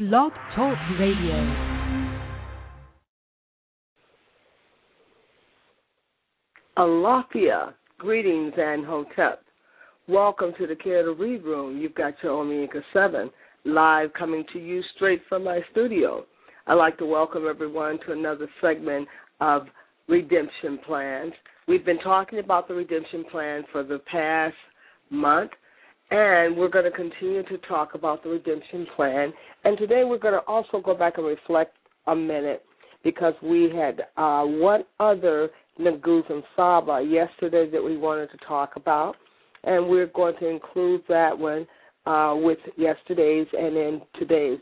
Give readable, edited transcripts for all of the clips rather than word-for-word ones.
Blog Talk Radio. Alafia, greetings and hotep. Welcome to the Care to Read Room. You've got your Omega 7 live coming to you straight from my studio. I'd like to welcome everyone to another segment of Redemption Plans. We've been talking about the redemption plan for the past month, and we're going to continue to talk about the redemption plan. And today we're going to also go back and reflect a minute because we had one other Nguzo Saba yesterday that we wanted to talk about, and we're going to include that one with yesterday's and then today's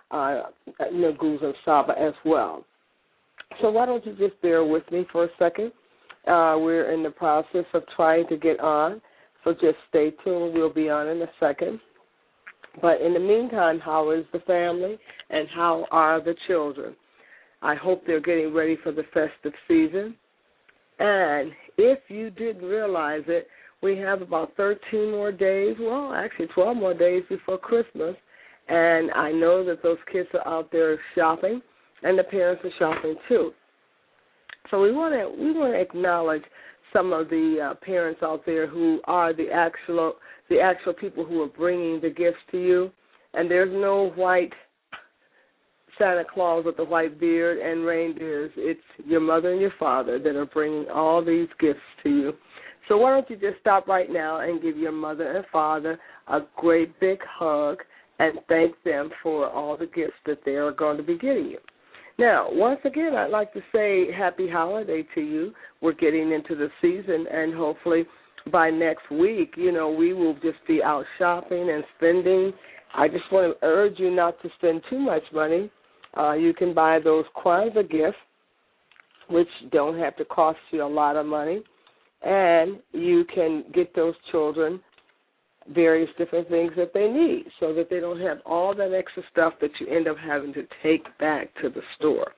Nguzo Saba as well. So why don't you just bear with me for a second? We're in the process of trying to get on, so just stay tuned. We'll be on in a second. But in the meantime, how is the family and how are the children? I hope they're getting ready for the festive season. And if you didn't realize it, we have about 13 more days, well, actually 12 more days before Christmas. And I know that those kids are out there shopping, and the parents are shopping too. So we want to acknowledge some of the parents out there who are the actual people who are bringing the gifts to you. And there's no white Santa Claus with the white beard and reindeers. It's your mother and your father that are bringing all these gifts to you. So why don't you just stop right now and give your mother and father a great big hug and thank them for all the gifts that they are going to be getting you. Now, once again, I'd like to say happy holiday to you. We're getting into the season, and hopefully by next week, we will just be out shopping and spending. I just want to urge you not to spend too much money. You can buy those Kwanzaa gifts, which don't have to cost you a lot of money, and you can get those children various different things that they need so that they don't have all that extra stuff that you end up having to take back to the store.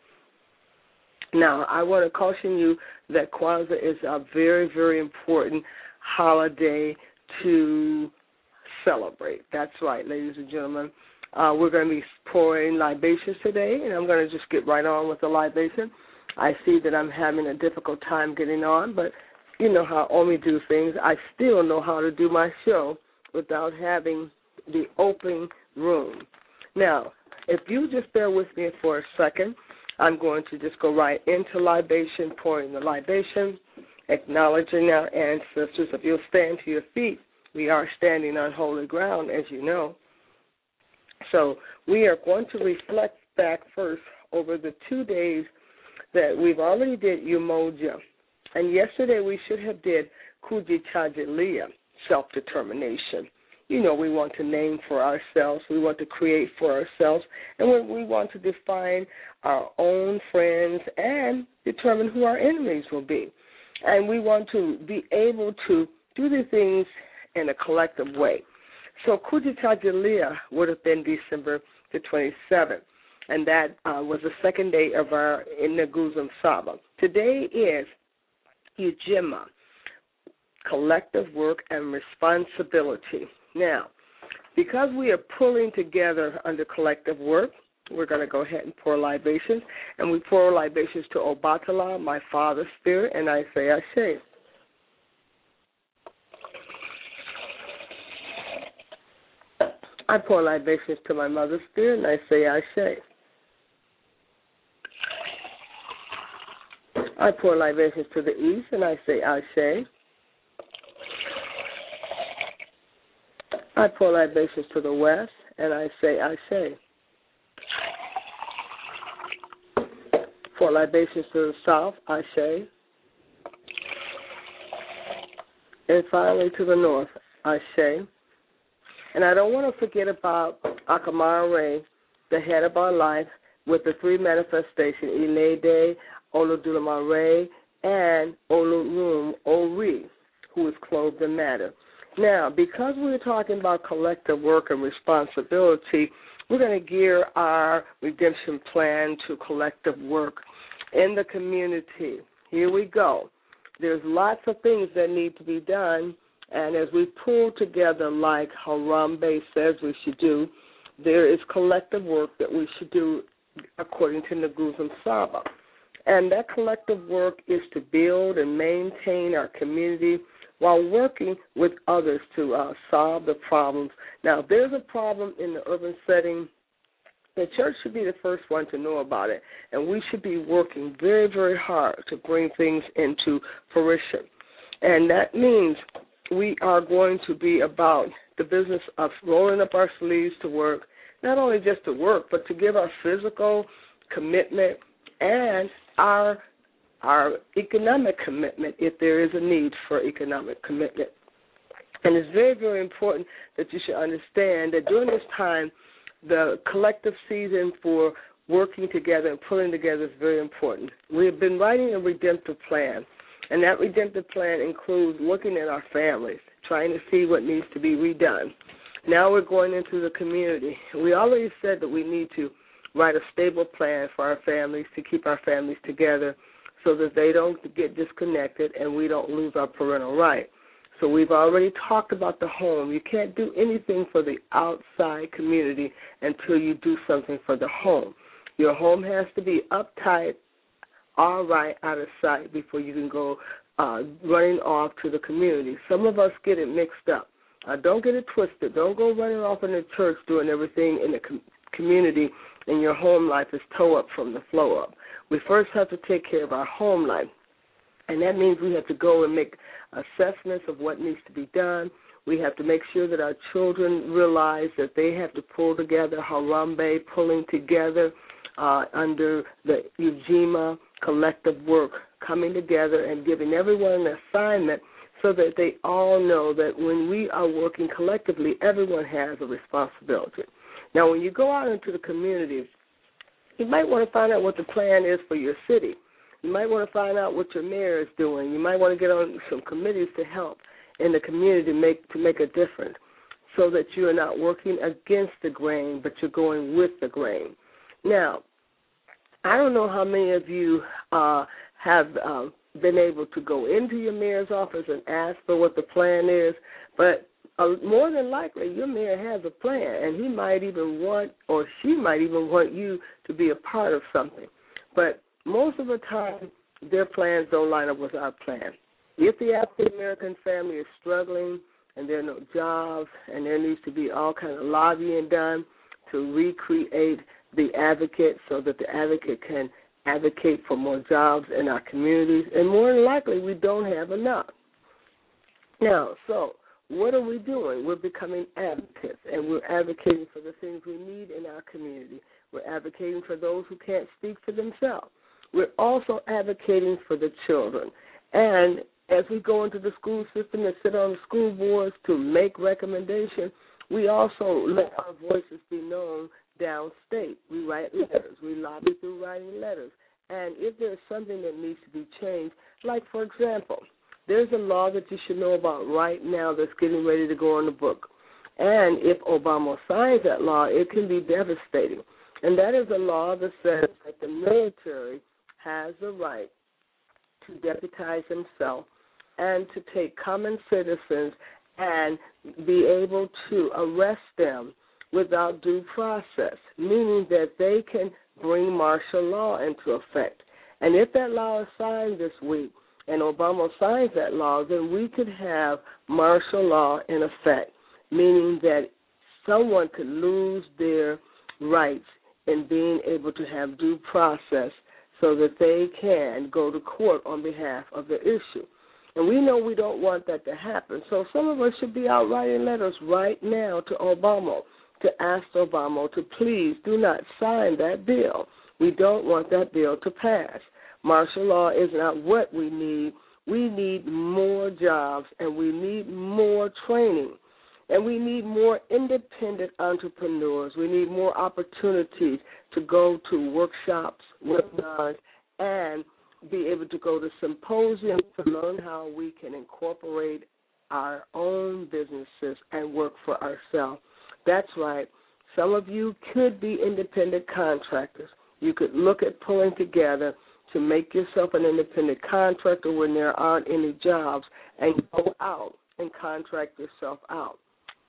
Now, I want to caution you that Kwanzaa is a very, very important holiday to celebrate. That's right, ladies and gentlemen. We're going to be pouring libations today, and I'm going to just get right on with the libation. I see that I'm having a difficult time getting on, but you know how Omi do things. I still know how to do my show without having the open room. Now, if you just bear with me for a second, I'm going to just go right into libation, pouring the libation, acknowledging our ancestors. If you'll stand to your feet, we are standing on holy ground, as you know. So we are going to reflect back first over the 2 days that we've already did Umoja. And yesterday we should have did Kujichagulia, self-determination. We want to name for ourselves. We want to create for ourselves. And we want to define our own friends and determine who our enemies will be. And we want to be able to do the things in a collective way. So Kujichagulia would have been December the 27th, and that was the second day of our Nguzo Saba. Today is Ujima, collective work and responsibility. Now, because we are pulling together under collective work, we're going to go ahead and pour libations, and we pour libations to Obatala, my father's spirit, and I say Ashe. I pour libations to my mother's spirit, and I say Ashe. I pour libations to the east, and I say Ashe. I pour libations to the west, and I say Ashe. Pour libations to the south, Ashe. And finally to the north, Ashe. And I don't want to forget about Akamara, the head of our life, with the three manifestations, Ilede, Olodumare, and Olorum Ori, who is clothed in matter. Now, because we're talking about collective work and responsibility, we're going to gear our redemption plan to collective work in the community. Here we go. There's lots of things that need to be done, and as we pull together like Harambe says we should do, there is collective work that we should do according to Nagusum Saba. And that collective work is to build and maintain our community while working with others to solve the problems. Now, if there's a problem in the urban setting, the church should be the first one to know about it, and we should be working very, very hard to bring things into fruition. And that means we are going to be about the business of rolling up our sleeves to work, not only just to work, but to give our physical commitment and our economic commitment if there is a need for economic commitment. And it's very, very important that you should understand that during this time, the collective season for working together and pulling together is very important. We have been writing a redemptive plan, and that redemptive plan includes looking at our families, trying to see what needs to be redone. Now we're going into the community. We already said that we need to write a stable plan for our families to keep our families together so that they don't get disconnected and we don't lose our parental right. So we've already talked about the home. You can't do anything for the outside community until you do something for the home. Your home has to be uptight, all right, out of sight before you can go running off to the community. Some of us get it mixed up. Don't get it twisted. Don't go running off in the church doing everything in the community and your home life is toe up from the flow up. We first have to take care of our home life, and that means we have to go and make assessments of what needs to be done. We have to make sure that our children realize that they have to pull together, Harambe, pulling together under the Ujima collective work, coming together and giving everyone an assignment so that they all know that when we are working collectively, everyone has a responsibility. Now, when you go out into the community, you might want to find out what the plan is for your city. You might want to find out what your mayor is doing. You might want to get on some committees to help in the community to make a difference so that you are not working against the grain, but you're going with the grain. Now, I don't know how many of you have been able to go into your mayor's office and ask for what the plan is, but more than likely your mayor has a plan, and he might even want, or she might even want you to be a part of something. But most of the time, their plans don't line up with our plan. If the African-American family is struggling and there are no jobs and there needs to be all kind of lobbying done to recreate the advocate so that the advocate can advocate for more jobs in our communities, and more than likely we don't have enough. Now, so what are we doing? We're becoming advocates, and we're advocating for the things we need in our community. We're advocating for those who can't speak for themselves. We're also advocating for the children. And as we go into the school system and sit on the school boards to make recommendations, we also let our voices be known downstate. We write letters. We lobby through writing letters. And if there's something that needs to be changed, like, for example, there's a law that you should know about right now that's getting ready to go on the book. And if Obama signs that law, it can be devastating. And that is a law that says that the military has the right to deputize himself and to take common citizens and be able to arrest them without due process, meaning that they can bring martial law into effect. And if that law is signed this week and Obama signs that law, then we could have martial law in effect, meaning that someone could lose their rights in being able to have due process so that they can go to court on behalf of the issue. And we know we don't want that to happen. So some of us should be out writing letters right now to Obama to ask Obama to please do not sign that bill. We don't want that bill to pass. Martial law is not what we need. We need more jobs, and we need more training, and we need more independent entrepreneurs. We need more opportunities to go to workshops, webinars, and be able to go to symposiums to learn how we can incorporate our own businesses and work for ourselves. That's right. Some of you could be independent contractors. You could look at pulling together to make yourself an independent contractor when there aren't any jobs and go out and contract yourself out.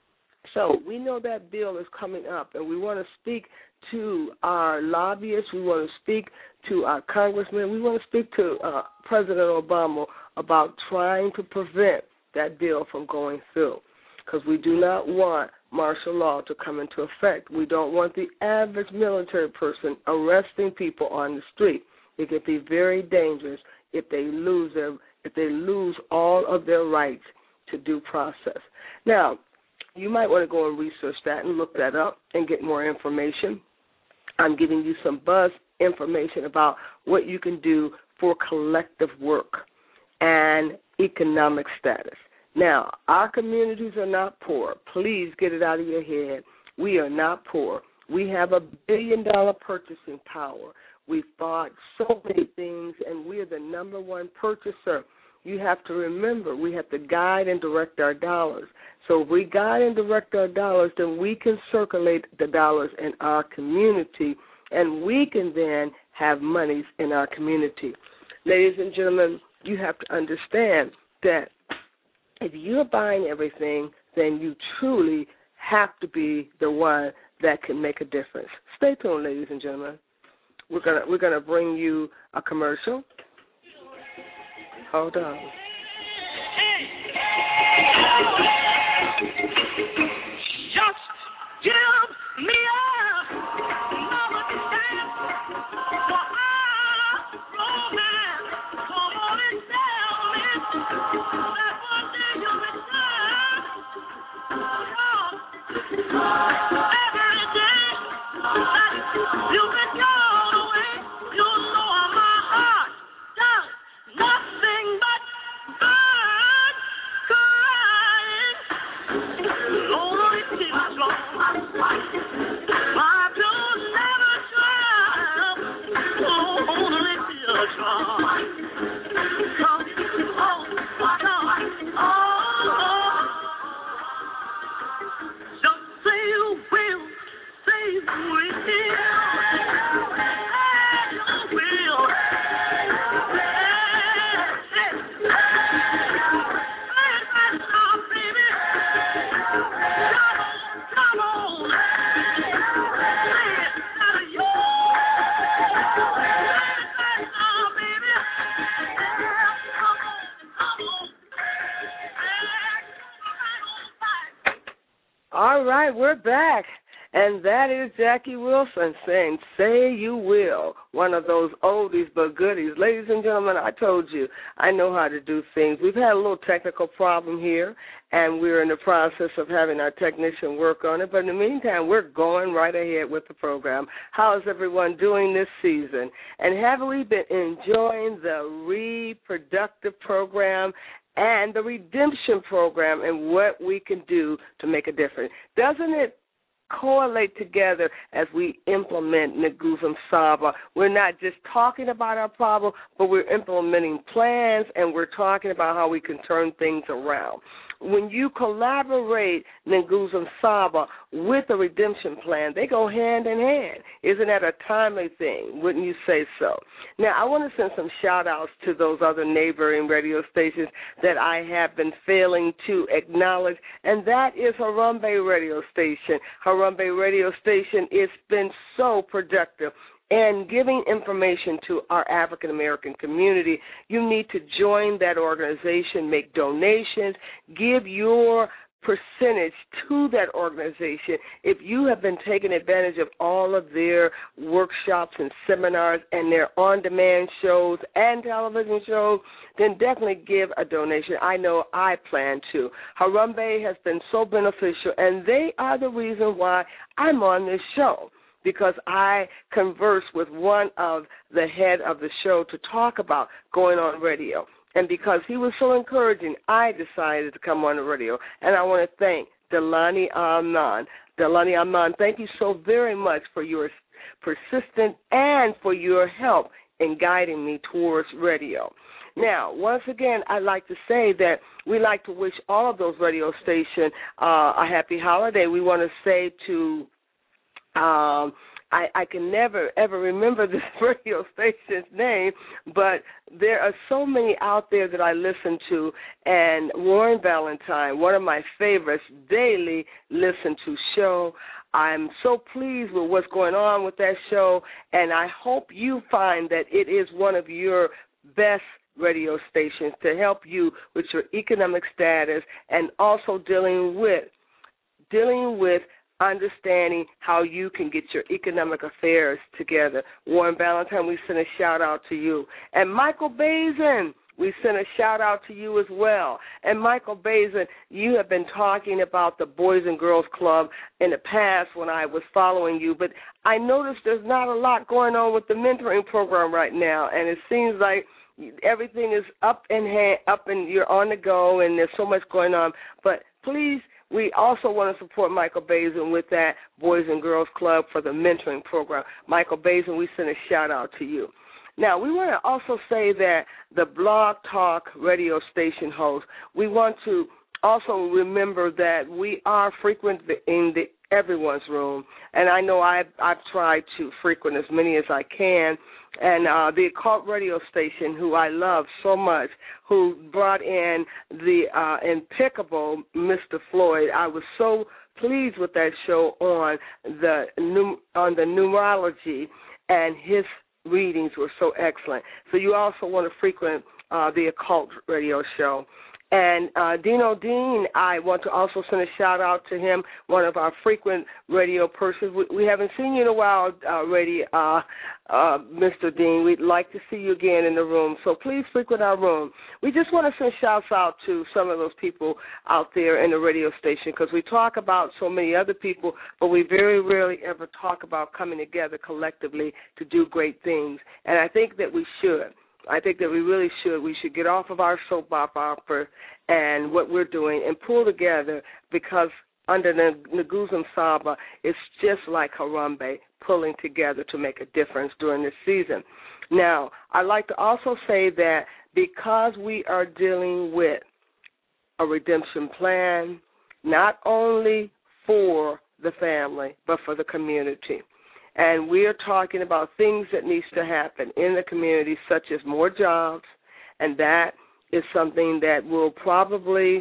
So we know that bill is coming up, and we want to speak to our lobbyists. We want to speak to our congressmen. We want to speak to President Obama about trying to prevent that bill from going through, because we do not want martial law to come into effect. We don't want the average military person arresting people on the street. It could be very dangerous if they lose all of their rights to due process. Now, you might want to go and research that and look that up and get more information. I'm giving you some buzz information about what you can do for collective work and economic status. Now, our communities are not poor. Please get it out of your head. We are not poor. We have $1 billion purchasing power. We've bought so many things, and we are the number one purchaser. You have to remember, we have to guide and direct our dollars. So if we guide and direct our dollars, then we can circulate the dollars in our community, and we can then have monies in our community. Ladies and gentlemen, you have to understand that if you're buying everything, then you truly have to be the one that can make a difference. Stay tuned, ladies and gentlemen. We're gonna bring you a commercial. Hold on. Just give me another chance for our romance. Come on and tell me that one day you'll return. Every day that you've been gone away, you know my heart does nothing but burn, crying. Lonely tears I do never try. Lonely tears just say you will, say you will. All right, we're back. And that is Jackie Wilson saying, "Say you will," one of those oldies but goodies. Ladies and gentlemen, I told you, I know how to do things. We've had a little technical problem here, and we're in the process of having our technician work on it. But in the meantime, we're going right ahead with the program. How is everyone doing this season? And have we been enjoying the reproductive program and the redemption program and what we can do to make a difference? Doesn't it correlate together as we implement Nguzo Msaba? We're not just talking about our problem, but we're implementing plans, and we're talking about how we can turn things around. When you collaborate Nguzo Msaba with a redemption plan, they go hand in hand. Isn't that a timely thing? Wouldn't you say so? Now, I want to send some shout-outs to those other neighboring radio stations that I have been failing to acknowledge, and that is Harambe Radio Station. Harambe Radio Station has been so productive and giving information to our African-American community. You need to join that organization, make donations, give your percentage to that organization. If you have been taking advantage of all of their workshops and seminars and their on-demand shows and television shows, then definitely give a donation. I know I plan to. Harambe has been so beneficial, and they are the reason why I'm on this show, because I conversed with one of the head of the show to talk about going on radio. And because he was so encouraging, I decided to come on the radio. And I want to thank Delani Amnon. Delani Amnon, thank you so very much for your persistence and for your help in guiding me towards radio. Now, once again, I'd like to say that we like to wish all of those radio stations a happy holiday. We want to say to I can never, ever remember this radio station's name, but there are so many out there that I listen to, and Warren Valentine, one of my favorites, daily listen to show. I'm so pleased with what's going on with that show, and I hope you find that it is one of your best radio stations to help you with your economic status and also dealing with understanding how you can get your economic affairs together. Warren Valentine, we send a shout-out to you. And Michael Bazin, we send a shout-out to you as well. And Michael Bazin, you have been talking about the Boys and Girls Club in the past when I was following you, but I noticed there's not a lot going on with the mentoring program right now, and it seems like everything is up and you're on the go, and there's so much going on. But please, we also want to support Michael Bazin with that Boys and Girls Club for the mentoring program. Michael Bazin, we send a shout-out to you. Now, we want to also say that the Blog Talk radio station host, we want to also remember that we are frequent in everyone's room, and I know I've tried to frequent as many as I can. And the Occult radio station, who I love so much, who brought in the impeccable Mr. Floyd. I was so pleased with that show on the numerology, and his readings were so excellent. So you also want to frequent the Occult radio show. And Dino Dean, I want to also send a shout-out to him, one of our frequent radio persons. We haven't seen you in a while, Mr. Dean. We'd like to see you again in the room, so please frequent our room. We just want to send shouts-out to some of those people out there in the radio station, because we talk about so many other people, but we very rarely ever talk about coming together collectively to do great things, and I think that we should. I think that we really should. We should get off of our soap opera and what we're doing and pull together, because under the Nguzum Saba, it's just like Harambe, pulling together to make a difference during this season. Now, I'd like to also say that because we are dealing with a redemption plan, not only for the family, but for the community. And we are talking about things that needs to happen in the community, such as more jobs, and that is something that will probably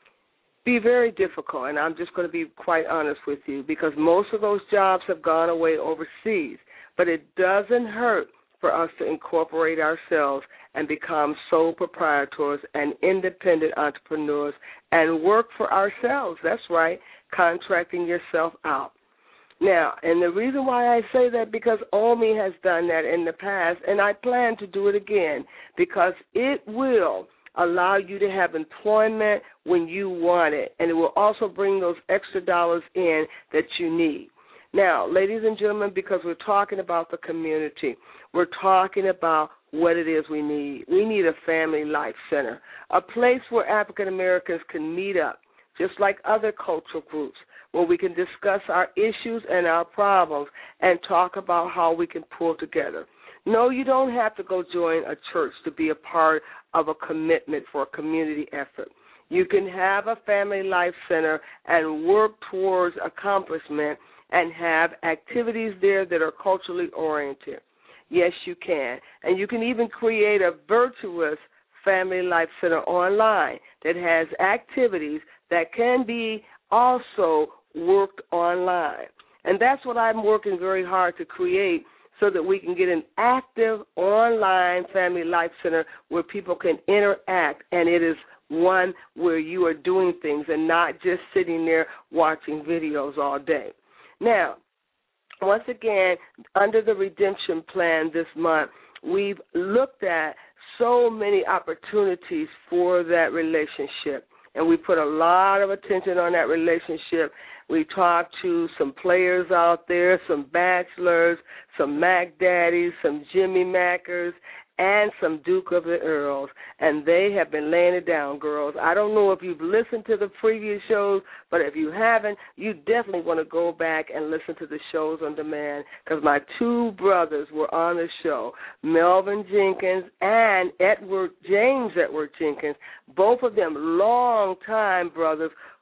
be very difficult. And I'm just going to be quite honest with you, because most of those jobs have gone away overseas. But it doesn't hurt for us to incorporate ourselves and become sole proprietors and independent entrepreneurs and work for ourselves. That's right, contracting yourself out. Now, and the reason why I say that, because OMI has done that in the past, and I plan to do it again, because it will allow you to have employment when you want it, and it will also bring those extra dollars in that you need. Now, ladies and gentlemen, because we're talking about the community, we're talking about what it is we need. We need a family life center, a place where African Americans can meet up, just like other cultural groups, where we can discuss our issues and our problems and talk about how we can pull together. No, you don't have to go join a church to be a part of a commitment for a community effort. You can have a family life center and work towards accomplishment and have activities there that are culturally oriented. Yes, you can. And you can even create a virtuous family life center online that has activities that can be also worked online. And that's what I'm working very hard to create, so that we can get an active online family life center where people can interact, and it is one where you are doing things and not just sitting there watching videos all day. Now, once again, under the redemption plan this month, we've looked at so many opportunities for that relationship, and we put a lot of attention on that relationship. We talked to some players out there, some bachelors, some Mac Daddies, some Jimmy Mackers, and some Duke of the Earls, and they have been laying it down, girls. I don't know if you've listened to the previous shows, but if you haven't, you definitely want to go back and listen to the shows on demand, because my two brothers were on the show, Melvin Jenkins and James Edward Jenkins, both of them long-time brothers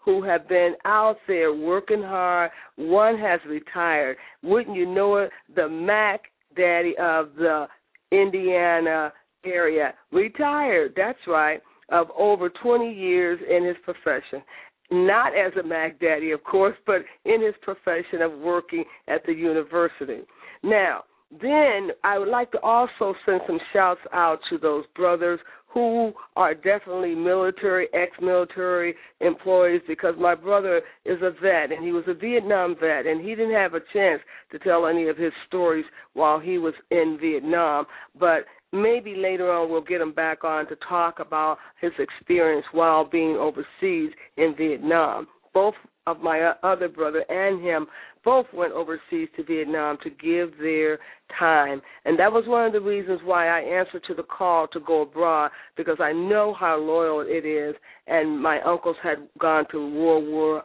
who have been out there working hard. One has retired. Wouldn't you know it, the Mac Daddy of the Indiana area retired, that's right, of over 20 years in his profession. Not as a Mac Daddy, of course, but in his profession of working at the university. Now, then I would like to also send some shouts out to those brothers who are definitely military, ex-military employees, because my brother is a vet, and he was a Vietnam vet, and he didn't have a chance to tell any of his stories while he was in Vietnam. But maybe later on we'll get him back on to talk about his experience while being overseas in Vietnam. Both of my other brother and him both went overseas to Vietnam to give their time. And that was one of the reasons why I answered to the call to go abroad, because I know how loyal it is. And my uncles had gone to World War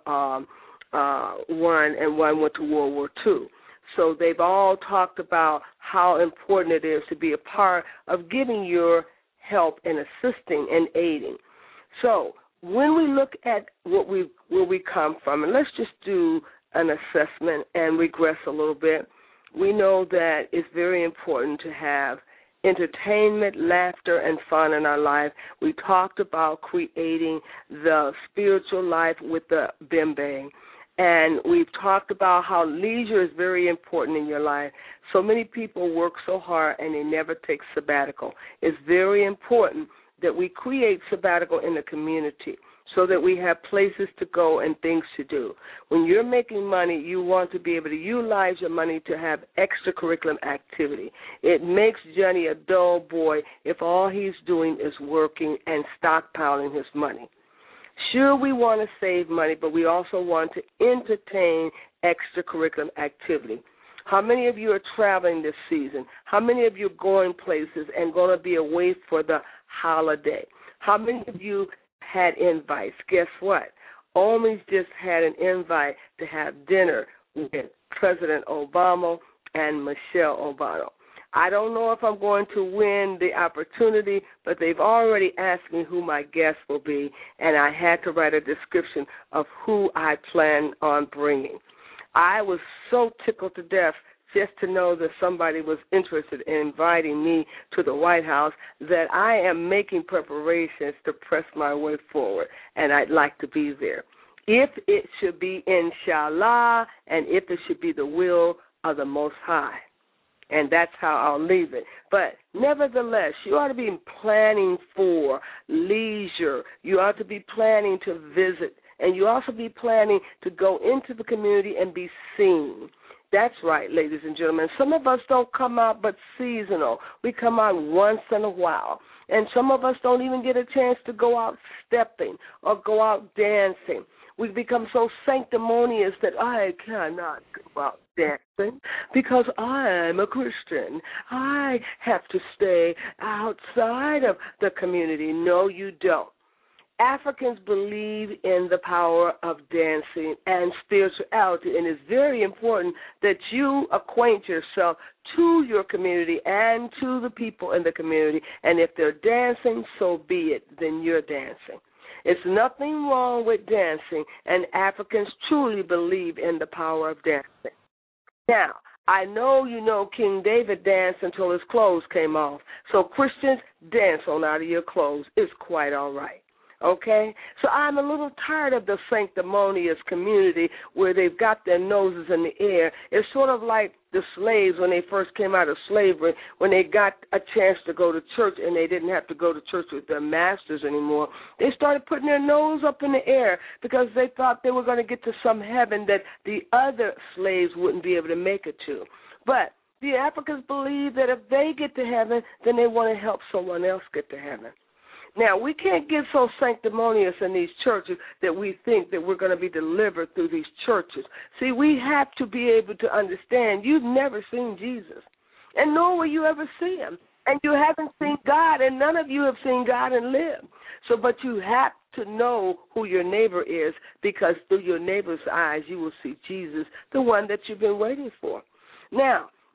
I, and one went to World War II. So they've all talked about how important it is to be a part of giving your help and assisting and aiding. So when we look at where we come from, and let's just do an assessment and regress a little bit, we know that it's very important to have entertainment, laughter, and fun in our life. We talked about creating the spiritual life with the bimbe. And we've talked about how leisure is very important in your life. So many people work so hard and they never take sabbatical. It's very important that we create sabbatical in the community so that we have places to go and things to do. When you're making money, you want to be able to utilize your money to have extracurricular activity. It makes Johnny a dull boy if all he's doing is working and stockpiling his money. Sure, we want to save money, but we also want to entertain extracurricular activity. How many of you are traveling this season? How many of you are going places and going to be away for the holiday? How many of you had invites? Guess what? Omi's just had an invite to have dinner with President Obama and Michelle Obama. I don't know if I'm going to win the opportunity, but they've already asked me who my guest will be, and I had to write a description of who I plan on bringing. I was so tickled to death just to know that somebody was interested in inviting me to the White House that I am making preparations to press my way forward, and I'd like to be there. If it should be inshallah, and if it should be the will of the Most High. And that's how I'll leave it. But nevertheless, you ought to be planning for leisure. You ought to be planning to visit. And you also be planning to go into the community and be seen. That's right, ladies and gentlemen. Some of us don't come out but seasonal. We come out once in a while. And some of us don't even get a chance to go out stepping or go out dancing. We've become so sanctimonious that I cannot go out dancing because I'm a Christian. I have to stay outside of the community. No, you don't. Africans believe in the power of dancing and spirituality, and it's very important that you acquaint yourself to your community and to the people in the community. And if they're dancing, so be it, then you're dancing. It's nothing wrong with dancing, and Africans truly believe in the power of dancing. Now, I know you know King David danced until his clothes came off. So Christians, dance on out of your clothes. It's quite all right. Okay? So I'm a little tired of the sanctimonious community where they've got their noses in the air. It's sort of like the slaves when they first came out of slavery, when they got a chance to go to church and they didn't have to go to church with their masters anymore. They started putting their nose up in the air because they thought they were going to get to some heaven that the other slaves wouldn't be able to make it to. But the Africans believe that if they get to heaven, then they want to help someone else get to heaven. Now, we can't get so sanctimonious in these churches that we think that we're going to be delivered through these churches. See, we have to be able to understand you've never seen Jesus, and nor will you ever see him. And you haven't seen God, and none of you have seen God and lived. So, but you have to know who your neighbor is, because through your neighbor's eyes you will see Jesus, the one that you've been waiting for. Now,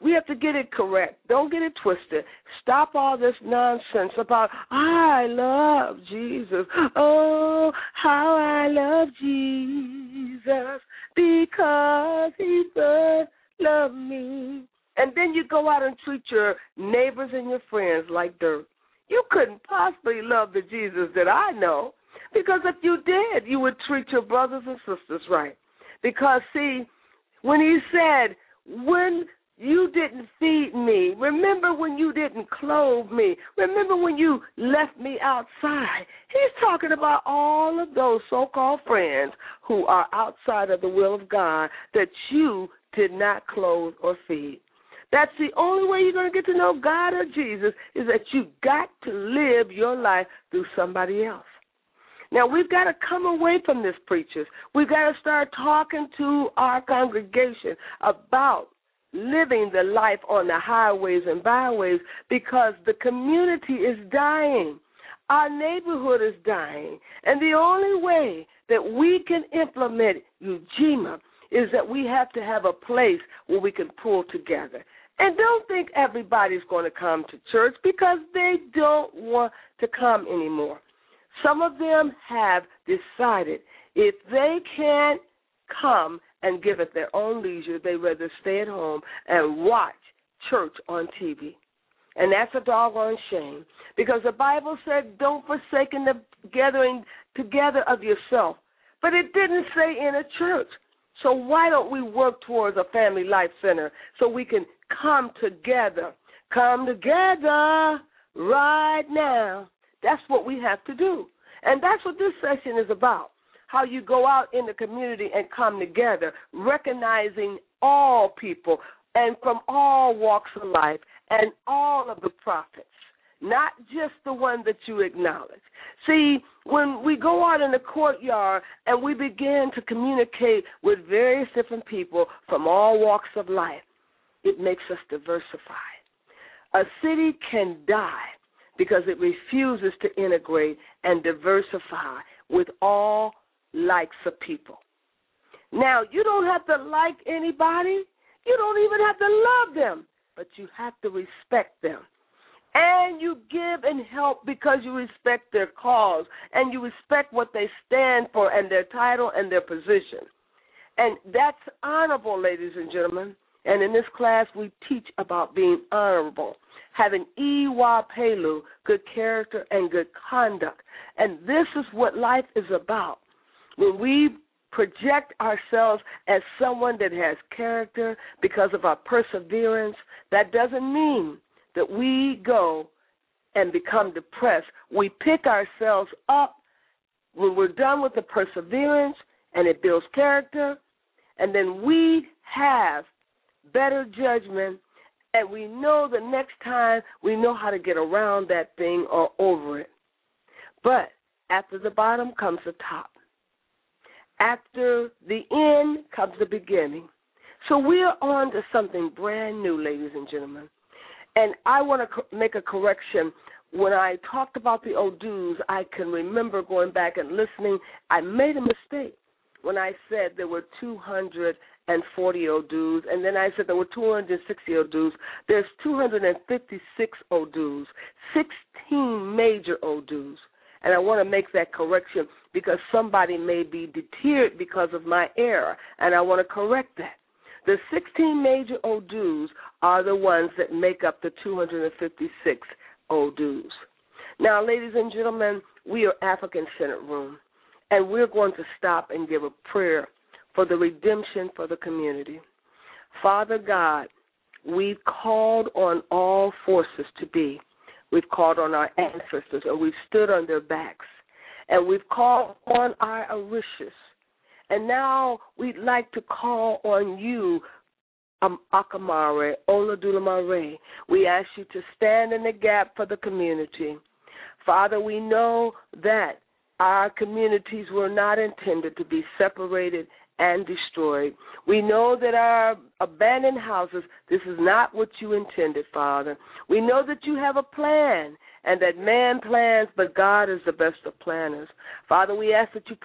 We have to get it correct. Don't get it twisted. Stop all this nonsense about, I love Jesus. Oh, how I love Jesus because he first loved me. And then you go out and treat your neighbors and your friends like dirt. You couldn't possibly love the Jesus that I know, because if you did, you would treat your brothers and sisters right. Because, see, when he said, when you didn't feed me, remember when you didn't clothe me, remember when you left me outside, he's talking about all of those so-called friends who are outside of the will of God that you did not clothe or feed. That's the only way you're going to get to know God or Jesus, is that you got to live your life through somebody else. Now, we've got to come away from this, preachers. We've got to start talking to our congregation about living the life on the highways and byways, because the community is dying. Our neighborhood is dying. And the only way that we can implement Ujima is that we have to have a place where we can pull together. And don't think everybody's going to come to church, because they don't want to come anymore. Some of them have decided if they can't come and give it their own leisure, they'd rather stay at home and watch church on TV. And that's a doggone shame, because the Bible said don't forsake the gathering together of yourself. But it didn't say in a church. So why don't we work towards a family life center so we can come together right now? That's what we have to do. And that's what this session is about, how you go out in the community and come together, recognizing all people and from all walks of life and all of the prophets, not just the one that you acknowledge. See, when we go out in the courtyard and we begin to communicate with various different people from all walks of life, it makes us diversify. A city can die because it refuses to integrate and diversify with all likes of people. Now, you don't have to like anybody. You don't even have to love them, but you have to respect them. And you give and help because you respect their cause and you respect what they stand for and their title and their position. And that's honorable, ladies and gentlemen. And in this class, we teach about being honorable, having iwa pelu, good character and good conduct. And this is what life is about. When we project ourselves as someone that has character because of our perseverance, that doesn't mean that we go and become depressed. We pick ourselves up when we're done with the perseverance, and it builds character, and then we have better judgment, and we know the next time we know how to get around that thing or over it. But after the bottom comes the top. After the end comes the beginning. So we are on to something brand new, ladies and gentlemen. And I want to make a correction. When I talked about the Odus, I can remember going back and listening. I made a mistake when I said there were 240 Odus, and then I said there were 260 Odus. There's 256 Odus, 16 major Odus. And I want to make that correction because somebody may be deterred because of my error, and I want to correct that. The 16 major Odus are the ones that make up the 256 Odus. Now, ladies and gentlemen, we are African Senate Room, and we're going to stop and give a prayer for the redemption for the community. Father God, we've called on all forces to be. We've called on our ancestors, and we've stood on their backs. And we've called on our Orishas. And now we'd like to call on you, Akamare, Oladulamare. We ask you to stand in the gap for the community. Father, we know that our communities were not intended to be separated and destroyed. We know that our abandoned houses, this is not what you intended, Father. We know that you have a plan and that man plans, but God is the best of planners. Father, we ask that you put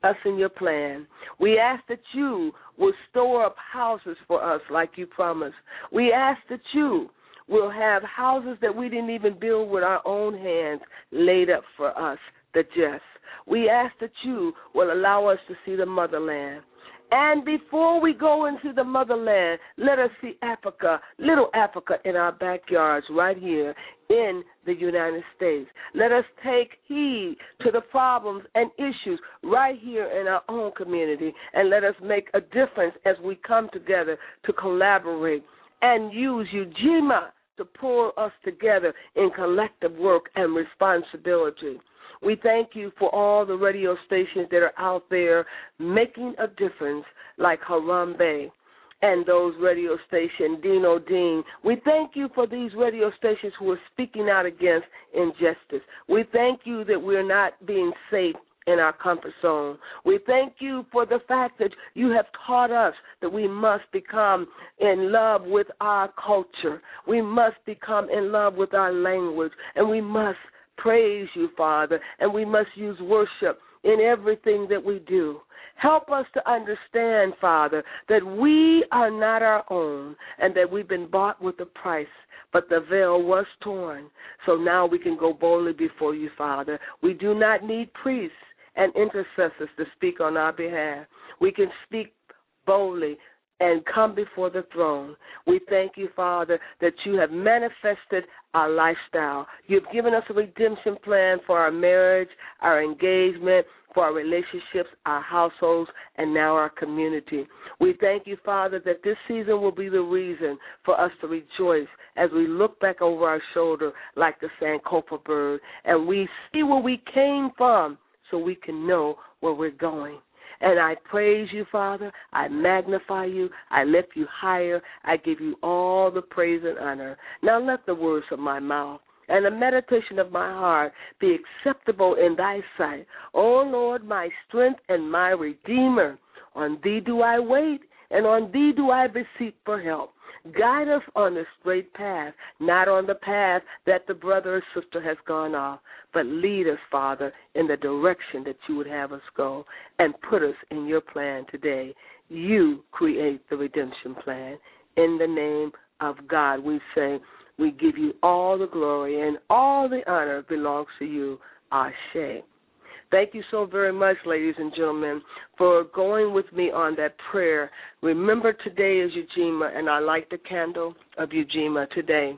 us in your plan. We ask that you will store up houses for us like you promised. We ask that you will have houses that we didn't even build with our own hands laid up for us, the just. We ask that you will allow us to see the motherland. And before we go into the motherland, let us see Africa, little Africa in our backyards right here in the United States. Let us take heed to the problems and issues right here in our own community, and let us make a difference as we come together to collaborate and use Ujima to pull us together in collective work and responsibility. We thank you for all the radio stations that are out there making a difference, like Harambe and those radio stations, Dino Dean. We thank you for these radio stations who are speaking out against injustice. We thank you that we're not being safe in our comfort zone. We thank you for the fact that you have taught us that we must become in love with our culture. We must become in love with our language, and we must praise you, Father, and we must use worship in everything that we do. Help us to understand, Father, that we are not our own and that we've been bought with a price, but the veil was torn. So now we can go boldly before you, Father. We do not need priests and intercessors to speak on our behalf. We can speak boldly and come before the throne. We thank you, Father, that you have manifested our lifestyle. You've given us a redemption plan for our marriage, our engagement, for our relationships, our households, and now our community. We thank you, Father, that this season will be the reason for us to rejoice as we look back over our shoulder like the Sankofa bird, and we see where we came from so we can know where we're going. And I praise you, Father. I magnify you. I lift you higher. I give you all the praise and honor. Now let the words of my mouth and the meditation of my heart be acceptable in thy sight. O Lord, my strength and my redeemer. On thee do I wait, and on thee do I beseech for help. Guide us on the straight path, not on the path that the brother or sister has gone off, but lead us, Father, in the direction that you would have us go, and put us in your plan today. You create the redemption plan. In the name of God, we say, we give you all the glory, and all the honor belongs to you, Ashe. Thank you so very much, ladies and gentlemen, for going with me on that prayer. Remember, today is Ujima, and I light the candle of Ujima today.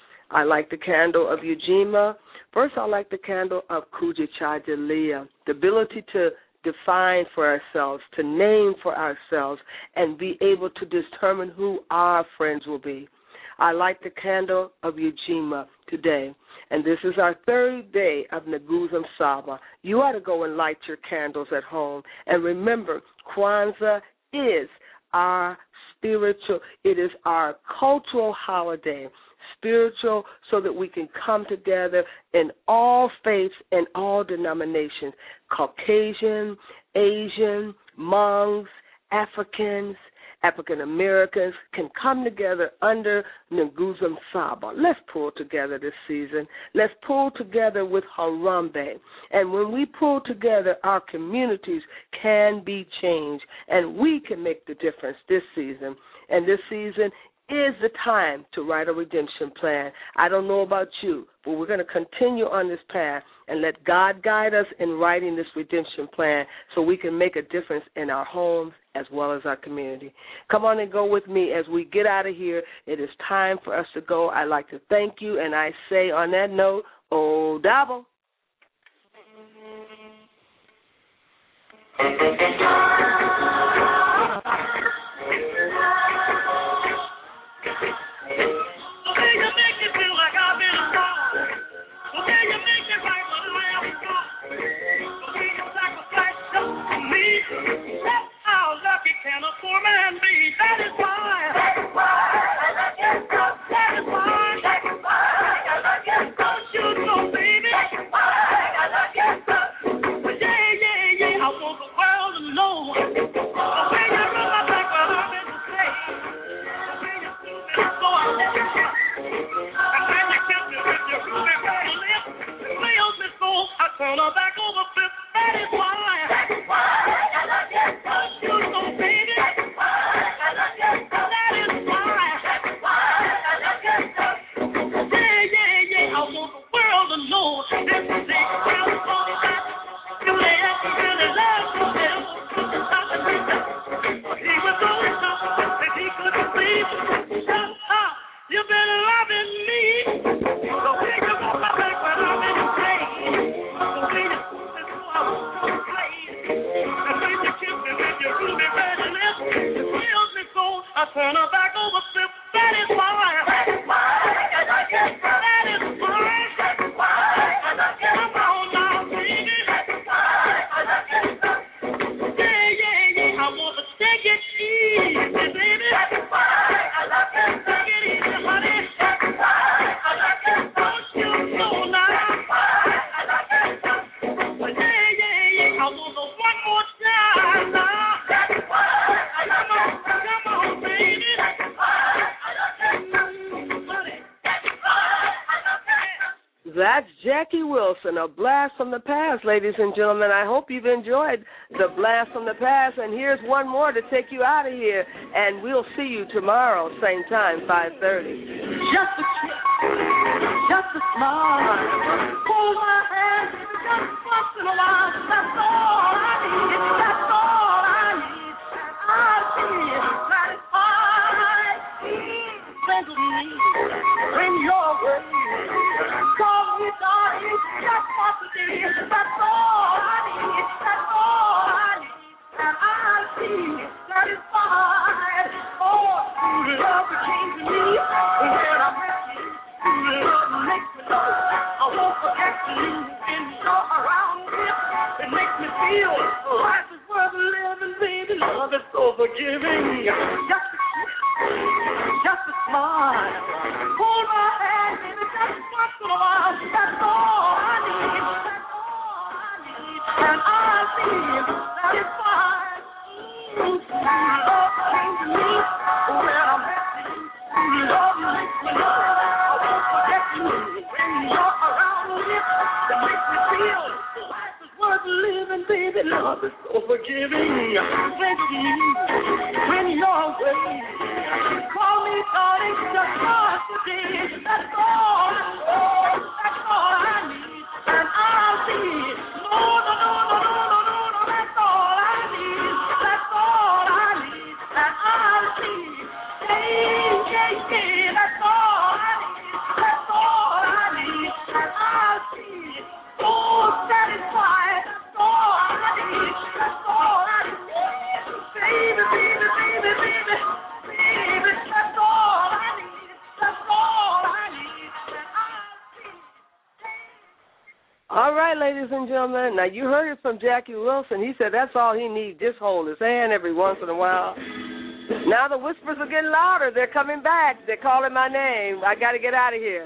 I light the candle of Ujima. First, I light the candle of Kujichajilia, the ability to define for ourselves, to name for ourselves, and be able to determine who our friends will be. I light the candle of Ujima today. And this is our third day of Naguzam Saba. You ought to go and light your candles at home. And remember, Kwanzaa is our spiritual, it is our cultural holiday, spiritual, so that we can come together in all faiths and all denominations, Caucasian, Asian, Hmongs, Africans, African Americans can come together under Naguzam Saba. Let's pull together this season. Let's pull together with Harambe. And when we pull together, our communities can be changed, and we can make the difference this season. And this season is the time to write a redemption plan. I don't know about you, but we're going to continue on this path and let God guide us in writing this redemption plan so we can make a difference in our homes as well as our community. Come on and go with me as we get out of here. It is time for us to go. I'd like to thank you, and I say on that note, Odabo. Can a poor man be satisfied? Don't you know, baby? Yeah, I want the world to know loving me. The way you got my back when I'm in pain. The way you put me so I won't complain. The way you kiss me with your ruby red lips. It thrills me so I turn her back over flip. That is why. That is why. That is why. Come on now, baby. Yeah. I want to take it easy, baby. Take it easy, honey. Don't you know now? Yeah. I want to one more time now. Come on, baby. That's Jackie Wilson, a blast from the past, ladies and gentlemen. I hope you've enjoyed the blast from the past. And here's one more to take you out of here. And we'll see you tomorrow, same time, 5:30. Just a kiss, just a smile, hold my hand, just once in a while. That's all I need. That's all I need. I'll be satisfied. Think of me when you're away. Call me darling, just once a day. That's all I need. That's all I need. And I'll be satisfied. Oh, love came to me when I'm with you. Love makes me know I won't forget you when you're around me. It makes me feel life is worth living, baby. Love is so forgiving. Just a kiss, just a smile. Hold my hand, baby, just once in a while. That's all I need. That's all I need. And I'll be satisfied. Love came to me when I'm with you. Love makes me know I won't forget you when you're around me. It makes me feel life is worth living, baby. Love is so forgiving. Think of me when you're away. Call me darling, just once a day. That's all I need. And I'll be no. That's all I need. That's all I need. And I'll be that's all I need. That's all I need. And I'll be so satisfied. That's all I need. That's all I need. Baby. That's all I need. That's all I need. And I'll be. All right, ladies and gentlemen. Now, you heard it from Jackie Wilson. He said that's all he needs, just hold his hand every once in a while. Now the whispers are getting louder. They're coming back. They're calling my name. I got to get out of here.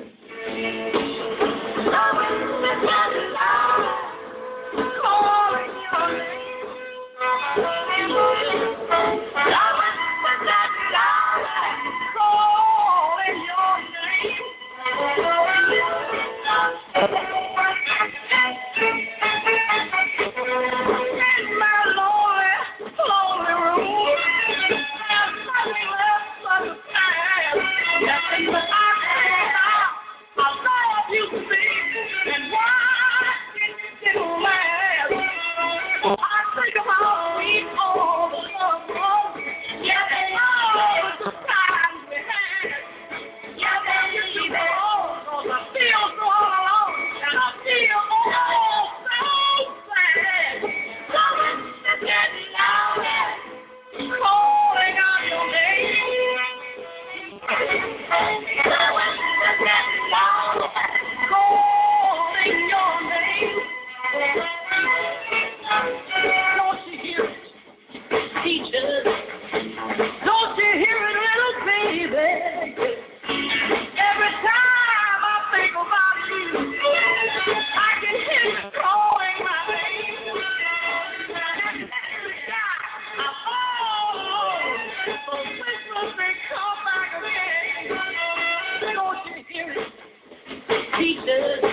Teachers.